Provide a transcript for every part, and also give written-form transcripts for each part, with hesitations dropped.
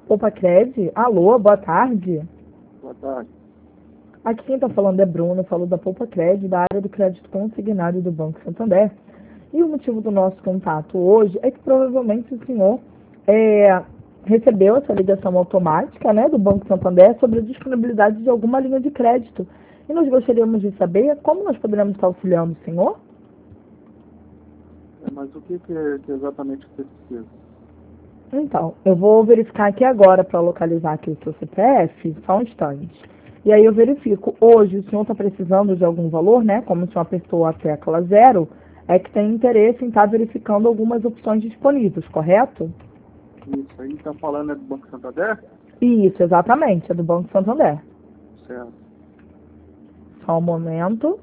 Opa, Cred? Alô, boa tarde. Boa tarde. Aqui quem está falando é Bruno, falo da Poupa Cred, da área do crédito consignado do Banco Santander. E o motivo do nosso contato hoje é que provavelmente o senhor recebeu essa ligação automática, né, do Banco Santander sobre a disponibilidade de alguma linha de crédito. E nós gostaríamos de saber como nós poderemos estar auxiliando o senhor. Mas o que que exatamente você precisa? Então, eu vou verificar aqui agora para localizar aqui o seu CPF, só um instante. E aí eu verifico, hoje o senhor está precisando de algum valor, né? Como o senhor apertou a tecla 0, é que tem interesse em estar verificando algumas opções disponíveis, correto? Isso aí está falando é do Banco Santander? Isso, exatamente, é do Banco Santander. Certo. Só um momento.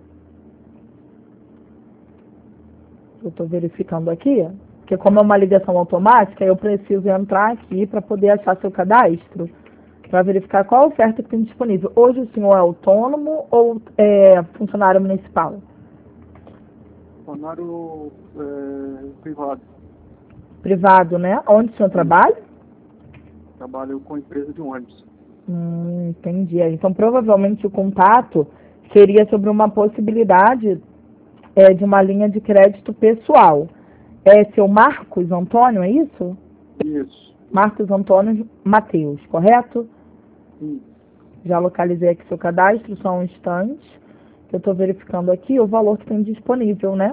Eu estou verificando aqui, porque como é uma ligação automática, eu preciso entrar aqui para poder achar seu cadastro, para verificar qual oferta que tem disponível. Hoje o senhor é autônomo ou é funcionário municipal? Funcionário privado. Privado, né? Onde o senhor trabalha? Trabalho com empresa de ônibus. Entendi. Então, provavelmente o contato seria sobre uma possibilidade de uma linha de crédito pessoal. É seu Marcos Antônio, é isso? Isso. Marcos Antônio Mateus, correto? Sim. Já localizei aqui seu cadastro, só um instante. Eu estou verificando aqui o valor que tem disponível, né?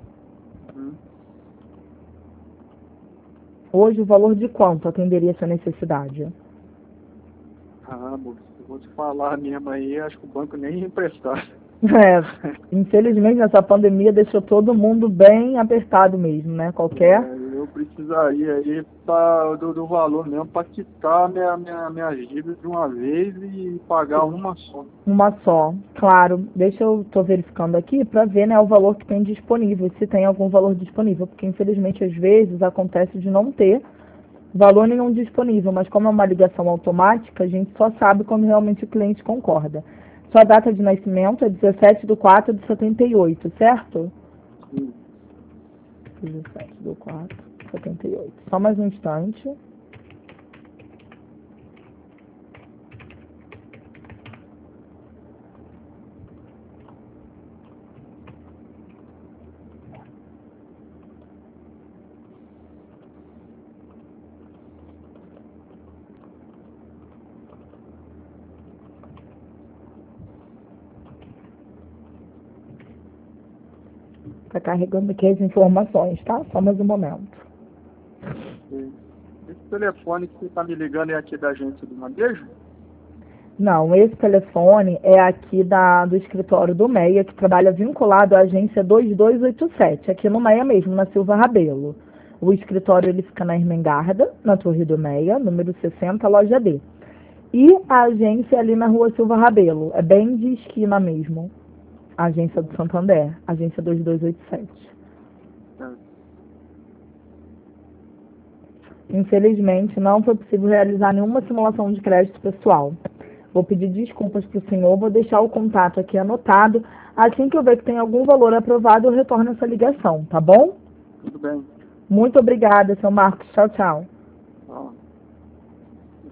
Hoje, o valor de quanto atenderia essa necessidade? Moço, eu vou te falar mesmo aí, acho que o banco nem ia emprestar. Infelizmente, essa pandemia deixou todo mundo bem apertado mesmo, né? Eu precisaria aí do valor mesmo para quitar minha dívida de uma vez e pagar uma só. Uma só, claro. Estou verificando aqui para ver, né, o valor que tem disponível, se tem algum valor disponível, porque infelizmente às vezes acontece de não ter valor nenhum disponível, mas como é uma ligação automática, a gente só sabe quando realmente o cliente concorda. Sua data de nascimento é 17/4/78, certo? Sim. 17/4/78. Só mais um instante. Está carregando aqui as informações, tá? Só mais um momento. Esse telefone que você está me ligando é aqui da agência do Manejo? Não, esse telefone é aqui do escritório do MEIA, que trabalha vinculado à agência 2287, aqui no MEIA mesmo, na Silva Rabelo. O escritório ele fica na Ermengarda, na Torre do MEIA, número 60, loja D. E a agência é ali na rua Silva Rabelo, é bem de esquina mesmo. A agência do Santander, agência 2287. Infelizmente, não foi possível realizar nenhuma simulação de crédito pessoal. Vou pedir desculpas para o senhor, vou deixar o contato aqui anotado. Assim que eu ver que tem algum valor aprovado, eu retorno essa ligação, tá bom? Tudo bem. Muito obrigada, seu Marcos. Tchau, tchau.